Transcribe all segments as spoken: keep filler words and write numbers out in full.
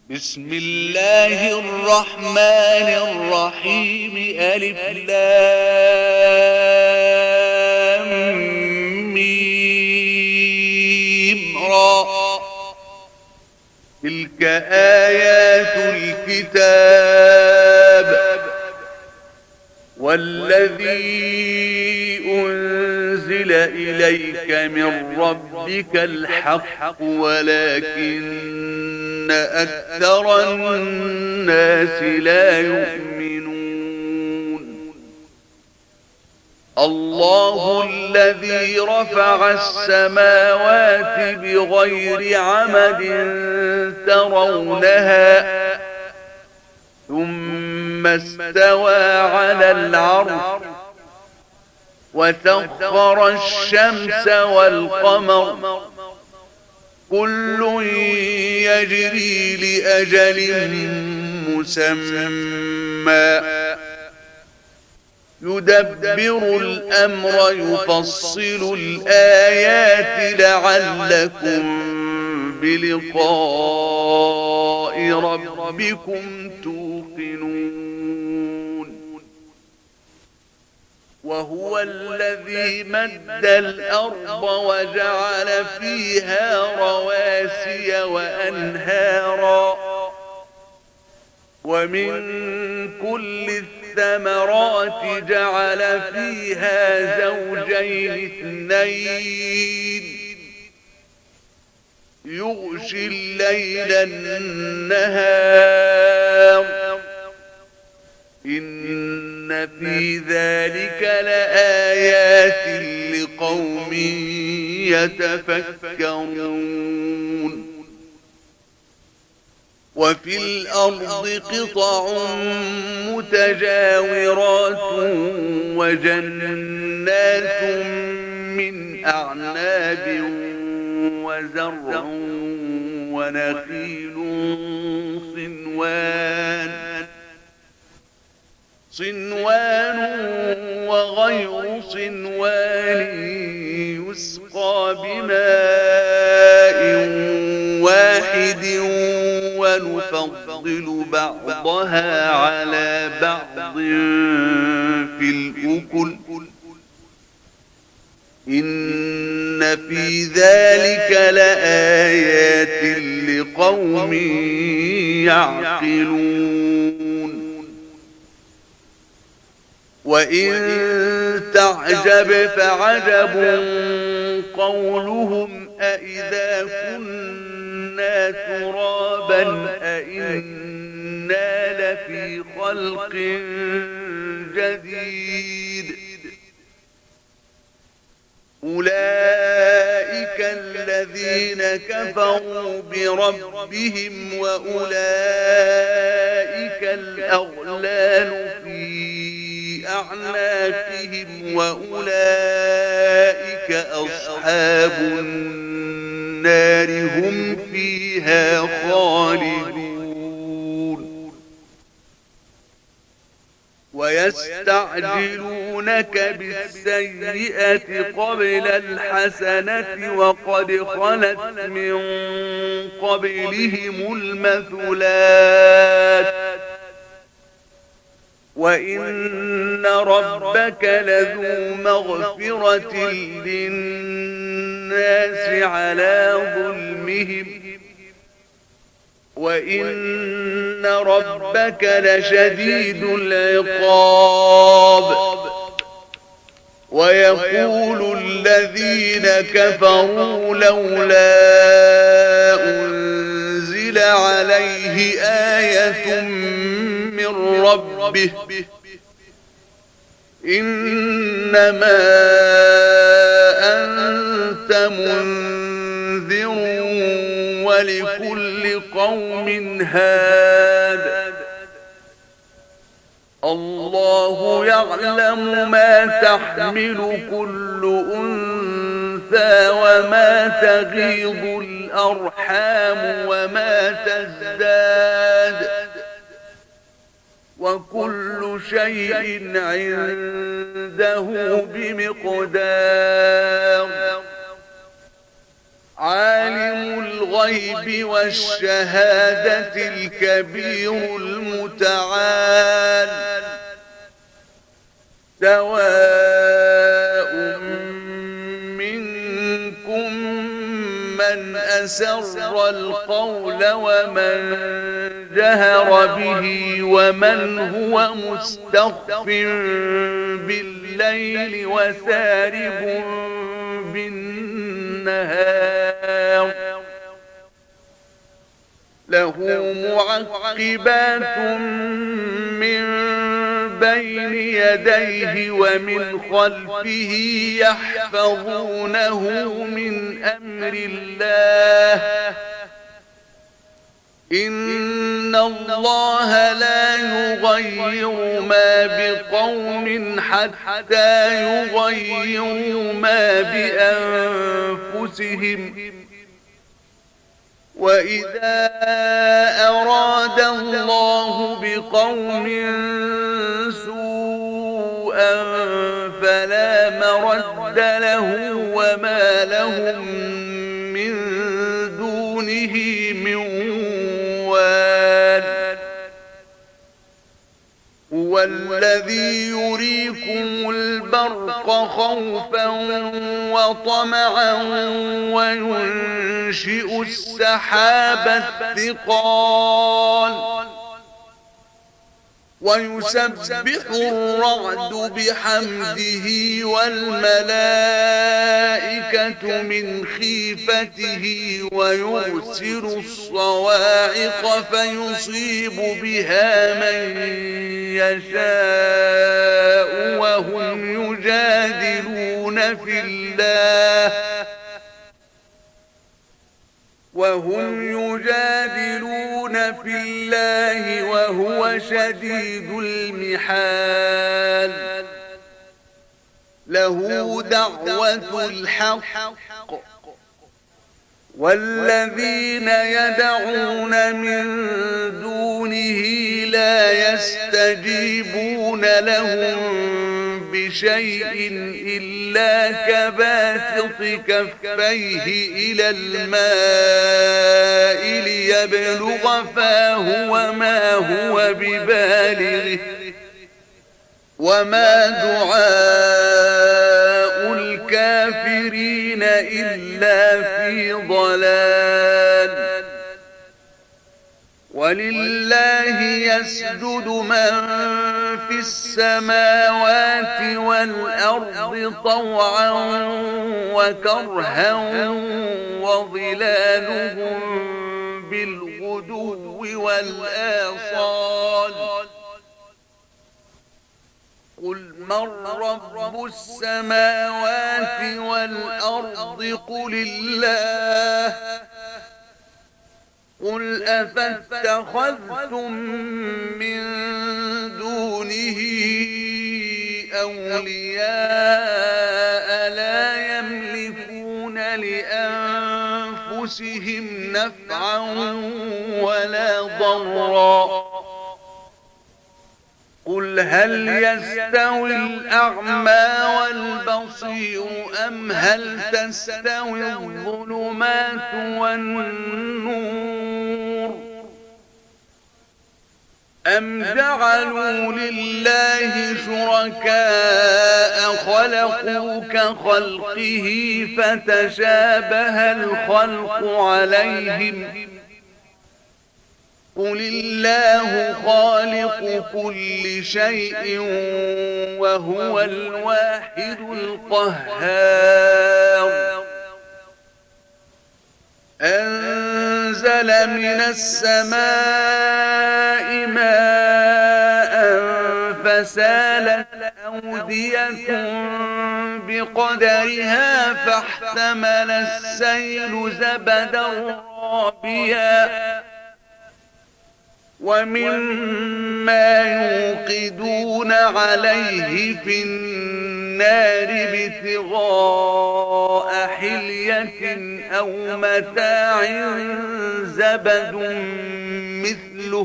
بسم الله الرحمن الرحيم. ألف لام ميم را. تلك آيات الكتاب والذي أنزل إليك من ربك الحق ولكن أكثر الناس لا يؤمنون. الله الذي رفع السماوات بغير عمد ترونها ثم استوى على العرش وسخر الشمس والقمر كل يجري لأجل مسمى يدبر الأمر يفصل الآيات لعلكم بلقاء ربكم توقنون. وهو الذي مد الأرض وجعل فيها رواسي وأنهارا ومن كل الثمرات جعل فيها زوجين اثنين يغشي الليل النهار إن في ذلك لآيات لقوم يتفكرون. وفي الأرض قطع متجاورات وجنات من أعناب وزرع ونخيل صنوان صنوان وغير صنوان يسقى بماء واحد ونفضل بعضها على بعض في الأكل إن في ذلك لآيات لقوم يعقلون. وإن تعجب فعجب قولهم أإذا كنا ترابا أإنا لفي خلق جديد. أولئك الذين كفروا بربهم وأولئك الأغلال في أعناقهم وأولئك أصحاب النار هم فيها خالدون. ويستعجلونك بالسيئة قبل الحسنة وقد خلت من قبلهم المثلات وإن ربك لذو مغفرة للناس على ظلمهم وإن ربك لشديد العقاب. ويقول الذين كفروا لولا أنزل عليه آية من ربه إنما أنت منذر ولكل قوم هاد. الله يعلم ما تحمل كل أنثى وما تغيض الأرحام وما تزداد وكل شيء عنده بمقدار. عالم الغيب والشهادة الكبير المتعال سواء منكم من أسر القول ومن جهر به ومن هو مستخف بالليل وسارب بالنهار له معقبات من بين يديه ومن خلفه يحفظونه من أمر الله إن الله لا يغير ما بقوم حتى يغيروا ما بأنفسهم وإذا أراد الله بقوم سوءا فلا مرد له وما لهم من دونه من وال هو الذي يريكم البرق خوفا وطمعا وينشئ السحاب الثقال ويسبح الرعد بحمده والملائكة من خيفته ويرسل الصواعق فيصيب بها من يشاء وهم يجادلون في الله وهم يجادلون في الله وهو شديد المحال له دعوة الحق والذين يدعون من دونه لا يستجيبون لهم بشيء إلا كباسط كفيه إلى الماء ليبلغ فاه وما هو ببالغه وما دعاء الكافرين إلا في ضلال ولله يسجد من في السماوات والأرض طوعا وكرها وظلالهم بالغدو والآصال قل من رب السماوات والأرض قل الله قل أفاتخذتم من دونه أولياء لا يملكون لأنفسهم نفعا ولا ضرا قل هل يستوي الأعمى والبصير أم هل تستوي الظلمات والنور أم جعلوا لله شركاء خلقوا كخلقه فتشابه الخلق عليهم قل الله خالق كل شيء وهو الواحد القهار أنزل من السماء ماء فسالت أودية بقدرها فاحتمل السيل زبدا رابيا ومما يوقدون عليه في النار ابتغاء حلية أو متاع زبد مثله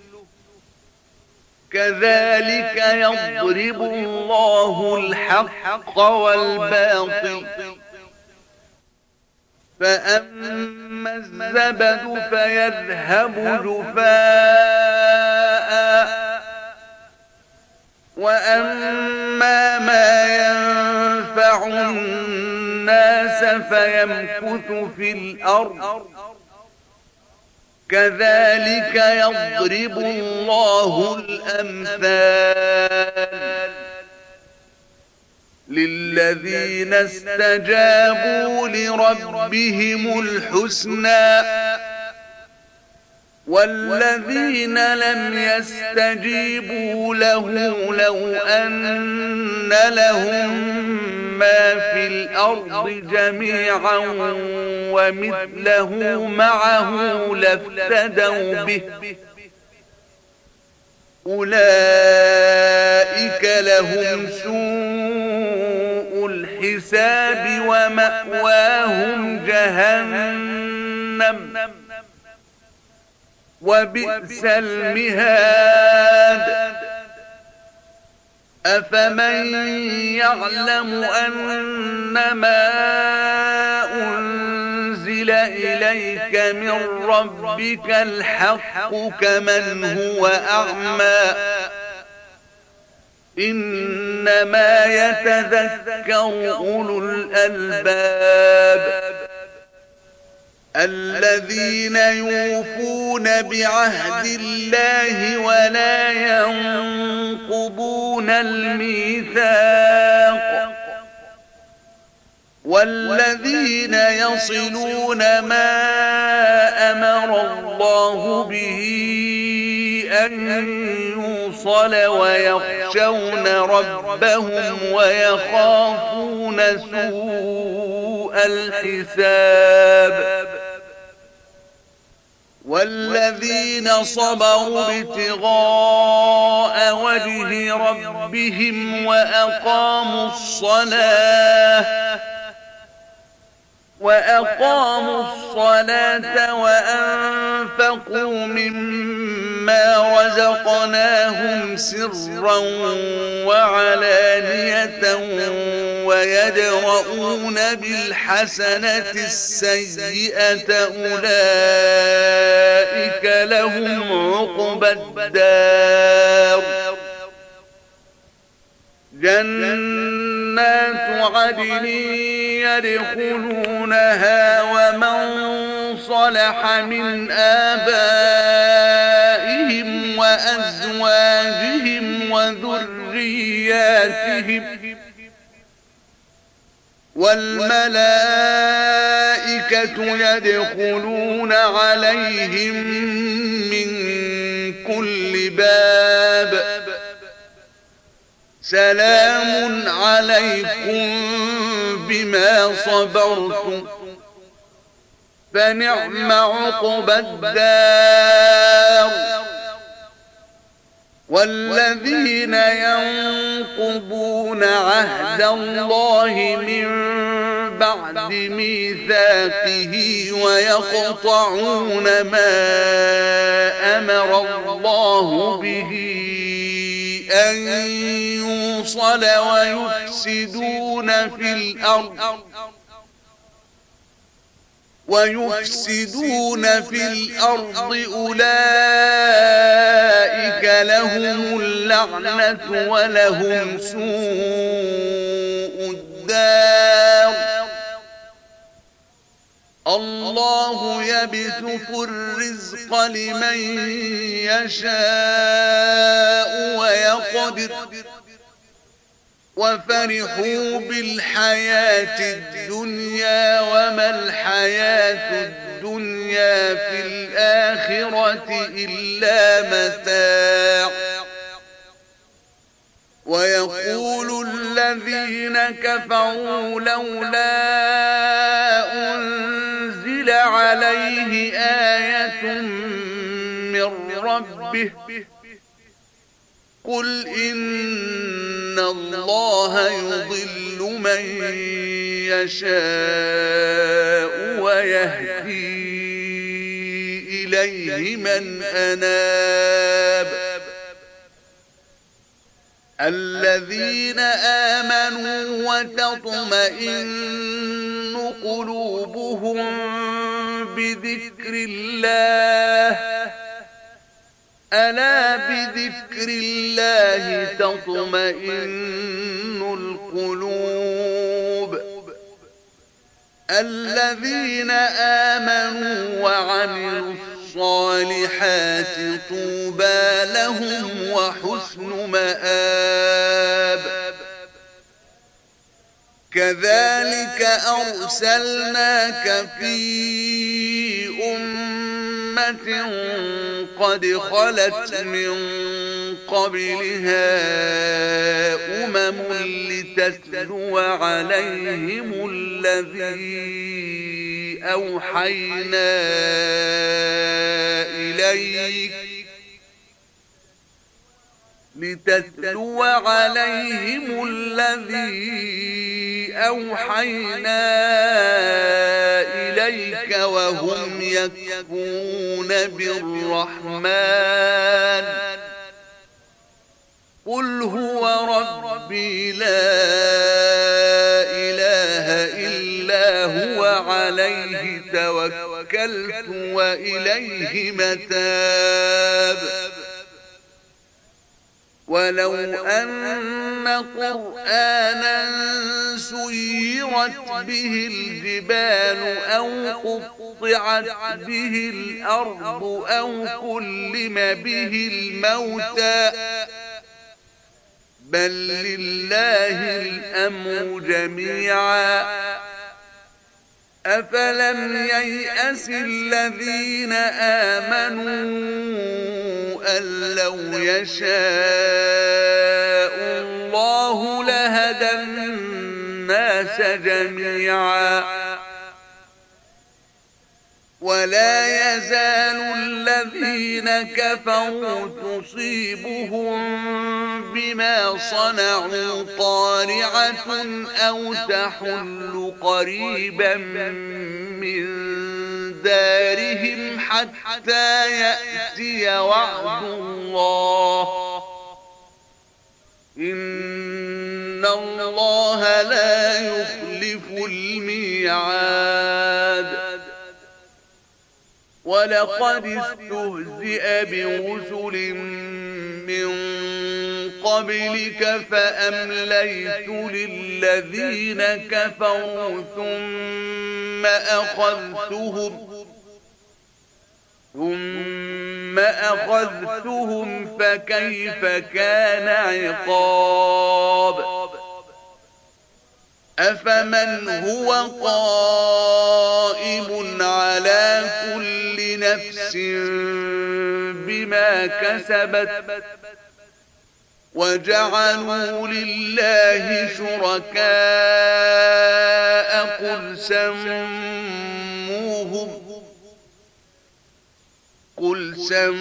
كذلك يضرب الله الحق والباطل فأما الزبد فيذهب جفاء وأما ما ينفع الناس فيمكث في الأرض كذلك يضرب الله الأمثال للذين استجابوا لربهم الحسنى والذين لم يستجيبوا له لو أن لهم ما في الأرض جميعا ومثله معه لافتدوا به أولئك لهم سوء الحساب ومأواهم جهنم وبئس المهاد أفمن يعلم أنما أنزل إليك من ربك الحق كمن هو أعمى إنما يتذكر أولو الألباب الذين يوفون بعهد الله ولا ينقضون الميثاق والذين يصلون ما أمر الله به أن يوصل ويخشون ربهم ويخافون سوء الحساب والذين صبروا ابتغاء وجه ربهم وأقاموا الصلاة وأقاموا الصلاة وأنفقوا مما رزقناهم سرا وعلانية ويدرؤون بالحسنة السيئة أولئك لهم عقبى الدار جنات عدن يدخلونها ومن صلح من آبائهم وأزواجهم وذرياتهم والملائكة يدخلون عليهم من كل باب سلام عليكم بما صبرتم فنعم عقبى الدار والذين ينقضون عهد الله من بعد ميثاقه ويقطعون ما أمر الله به أن يوصل ويفسدون في الأرض ويفسدون في الأرض أولئك لهم اللعنة ولهم سوء الدار الله يبسط الرزق لمن يشاء ويقدر وفرحوا بالحياة الدنيا وما الحياة الدنيا في الآخرة إلا متاع ويقول الذين كفروا لولا أنزل عليه آية من ربه قل إن الله يضل من يشاء ويهدي إليه من أناب الذين آمنوا وتطمئن قلوبهم بذكر الله ألا بذكر الله تطمئن القلوب الذين آمنوا وعملوا الصالحات طوبى لهم وحسن مآب كذلك أرسلناك في أمة قد خلت من قبلها أمم لتتلو عليهم الذي أوحينا إليك لتتلو عليهم الذي أوحينا إليك وهم يكفرون بالرحمن قل هو ربي لا إله إلا هو عليه توكلت وإليه متاب ولو أن قرآنا سيرت به الجبال أو قطعت به الأرض أو كلم به الموتى بل لله الأمر جميعا أفلم ييأس الذين آمنوا أن لو يشاء الله لهدى الناس جميعا ولا يزال الذين كفروا تصيبهم بما صنعوا طارعة أو تحل قريبا من دارهم حتى يأتي وعد الله إن الله لا يخلف الميعاد ولقد استهزئ برسل من قبلك فأمليت للذين كفروا ثم أخذتهم ثم أخذتهم فكيف كان عقاب أفمن هو قائم على كل نفس بما كسبت وجعلوا لله شركاء قل سموهم قل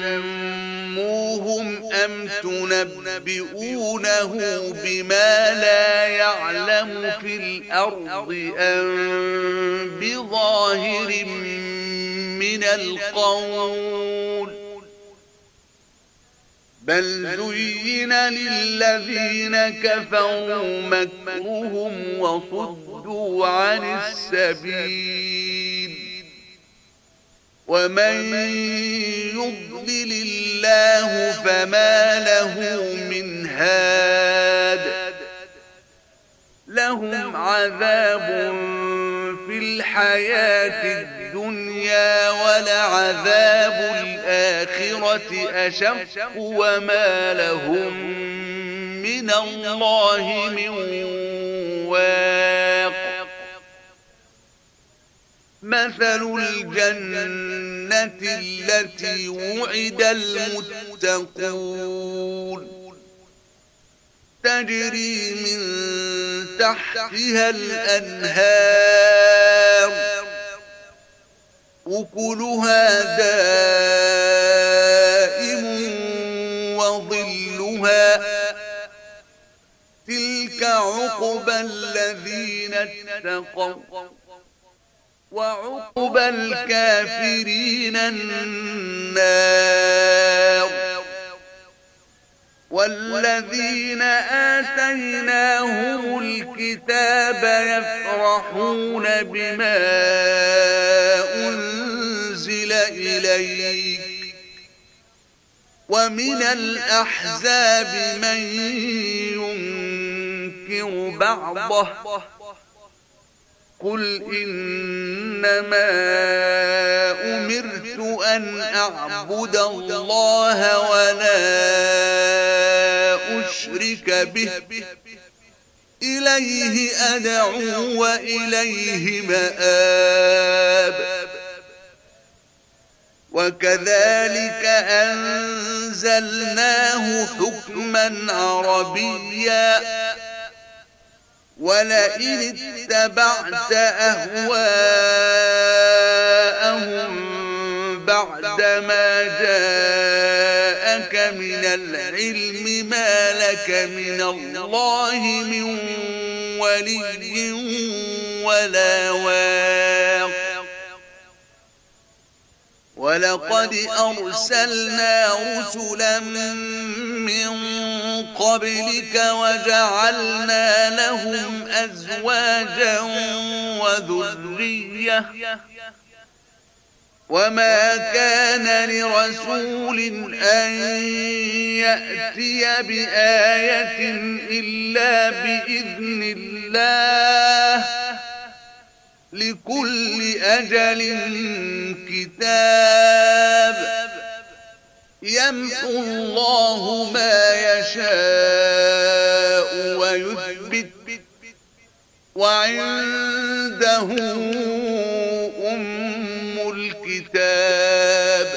سموهم أم تنبئونه بما لا يعلم في الأرض أم بظاهر من القول بل زين للذين كفروا مكرهم وصدوا عن السبيل ومن يضلل الله فما له من هاد لهم عذاب في الحياة الدنيا ولعذاب الآخرة أشق وما لهم من الله من واق مثل الجنة التي وعد المتقون تجري من تحتها الأنهار أكلها دائم وظلها تلك عقبى الذين اتقوا وعقبى الكافرين النار والذين آتيناهم الكتاب يفرحون بما أنزل إليك ومن الأحزاب من ينكر بعضه قل إنما أمرت أن أعبد الله ولا أشرك به إليه أدعو وإليه مآب وكذلك أنزلناه حكما عربيا ولئن اتبعت أهواءهم بعدما جاءك من العلم ما لك من الله من ولي ولا واق ولقد أرسلنا رسلا من قبلك وجعلنا لهم أزواجا وذرية وما كان لرسول أن يأتي بآية إلا بإذن الله لكل أجل كتاب يمحو الله ما يشاء ويثبت وعنده أم الكتاب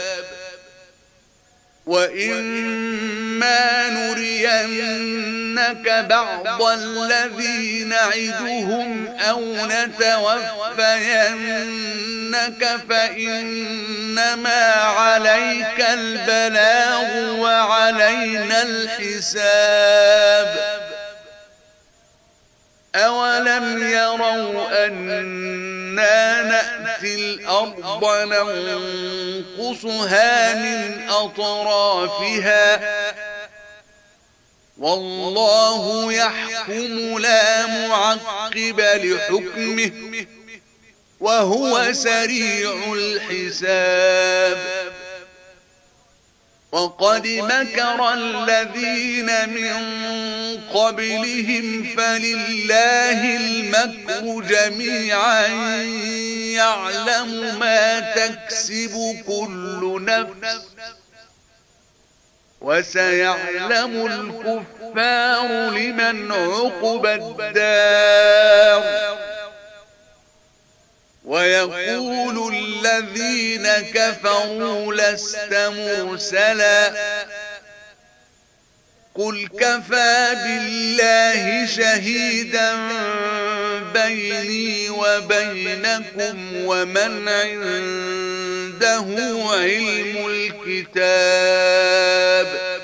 وإما نرينك بعض الذي نعدهم أو نتوفينك فإنما عليك البلاغ وعلينا الحساب أولم يروا أنا نأتي الأرض ننقصها من أطرافها والله يحكم لا معقب لحكمه وهو سريع الحساب وقد مكر الذين من قبلهم فلله المكر جميعا يعلم ما تكسب كل نفس وسيعلم الكفار لمن عقبى الدار ويقول الذين كفروا لست مرسلا قل كفى بالله شهيدا بيني وبينكم ومن عنده علم الكتاب